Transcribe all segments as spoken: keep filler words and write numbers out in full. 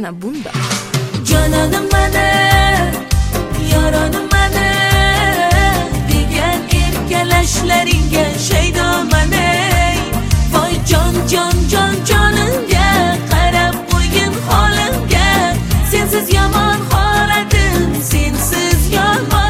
mana bunda. Jonanim mana, yoranim mana degan erkalashlaringga shaydoman ey. Voy jon jon jon jonimga qarab qo'ygin holimga. Sensiz yomon holatim, sensiz yomon.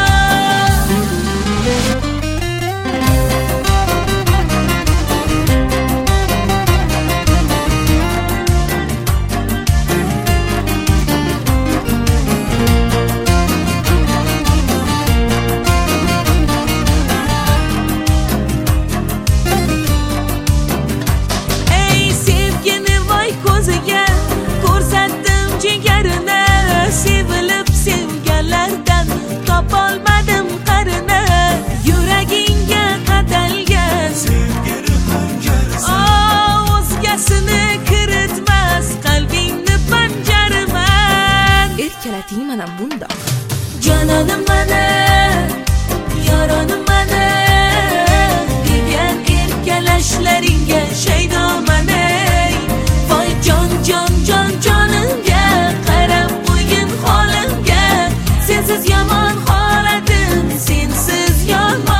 Sevilib sevganlardan topolmadim qarini. Yuragingga qadalgan sevgini panjarasi. O'zgasini kiritmas qalbingni panjaraman. Erkalating mana bunda. Jonanim mana, yoranim mana degan erkalashlaringga shaydoman ey. Voy jon jon jon jonimga qarab qo'ygin holimga. Sensiz yomon holatim, sensiz yomon.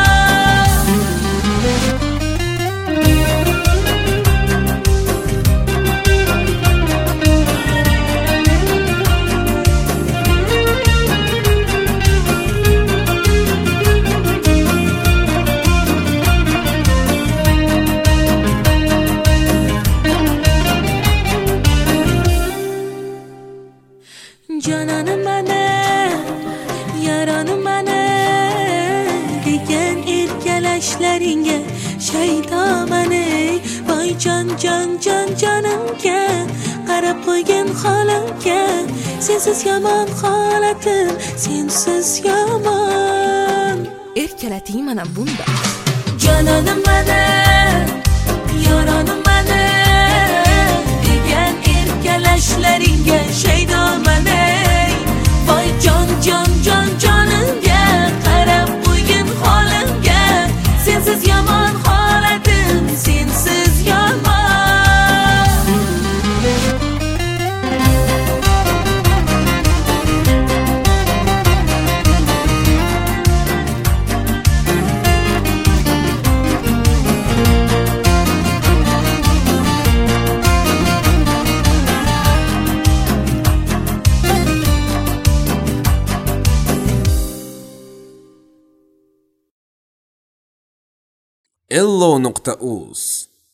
Jonanim mana, yoranim mana degan erkalashlaringga shaydoman ey. Voy jon jon jon jonimga qarab qo'ygin holimga. Sensiz yomon holatim, sensiz yomon. Erkalating mana bunda. Jonanim mana, yoranim mana degan erkalashlaringga shaydoman ey. Voy jon jon jon jonimga qarab qo'ygin holimga. Sensiz yomon holatim, sensiz yomon. ello nuqta uz